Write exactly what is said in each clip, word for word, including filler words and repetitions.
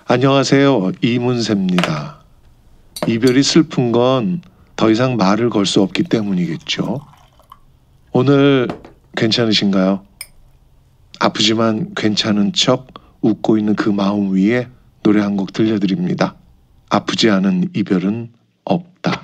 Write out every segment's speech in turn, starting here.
안녕하세요. 이문세입니다. 이별이 슬픈 건 더 이상 말을 걸 수 없기 때문이겠죠. 오늘 괜찮으신가요? 아프지만 괜찮은 척 웃고 있는 그 마음 위에 노래 한 곡 들려드립니다. 아프지 않은 이별은 없다.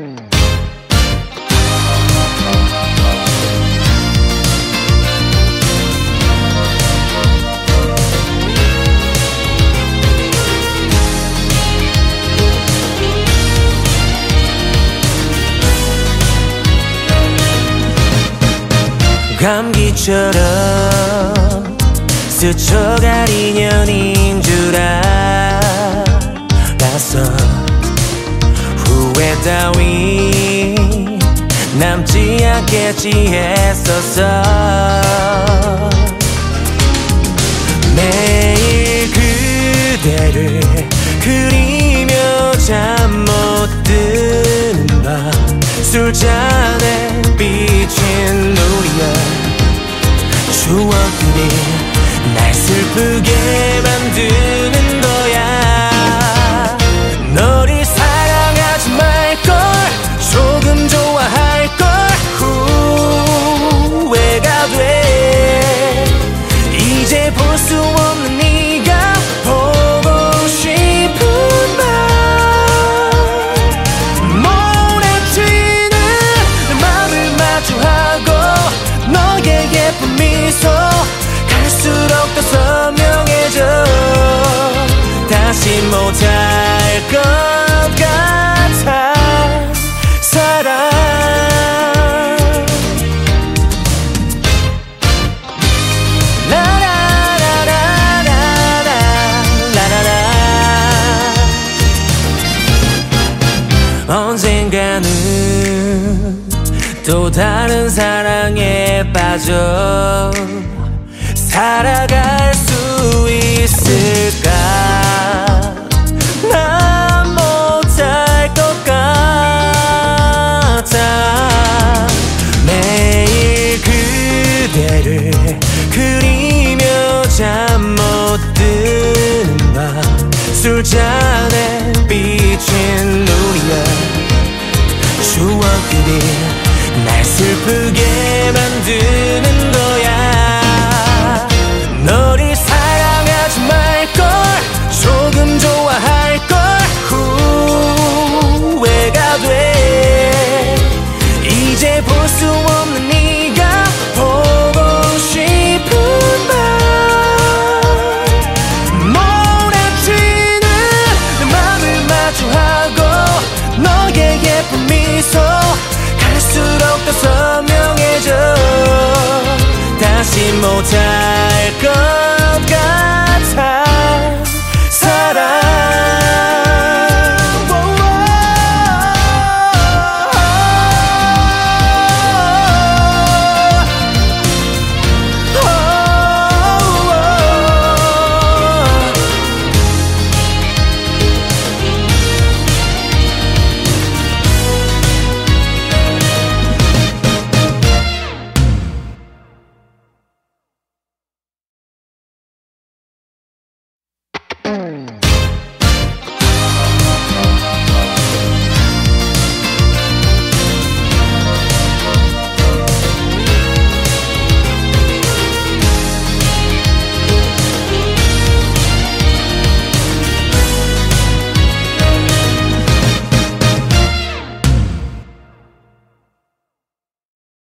감기처럼 스쳐갈 인연인 줄 알았어. 후회 따위 남지 않겠지 했었어. 매일 그대를 그리며 잠 못 드는 밤 술잔에 비친 우리의 추억들이 날 슬프게 만드는 거야. 너를 사랑하지 말걸, 조금 좋아할걸. 후회가 돼. 이제 볼 수 없는 네가 보고 싶은 밤. 몰아치는 내 맘을 마주하고 너의 예쁜 미소 갈수록 더 선명해져. 다시 못할 것 같아 사랑. 언젠가는 또 다른 사랑에 빠져 살아갈 수 있을까. 난 못할 것 같아. 매일 그대를 그리며 잠 못 드는 밤 술잔에 비친 우리의 추억들이 날 슬프게 만드는 거야.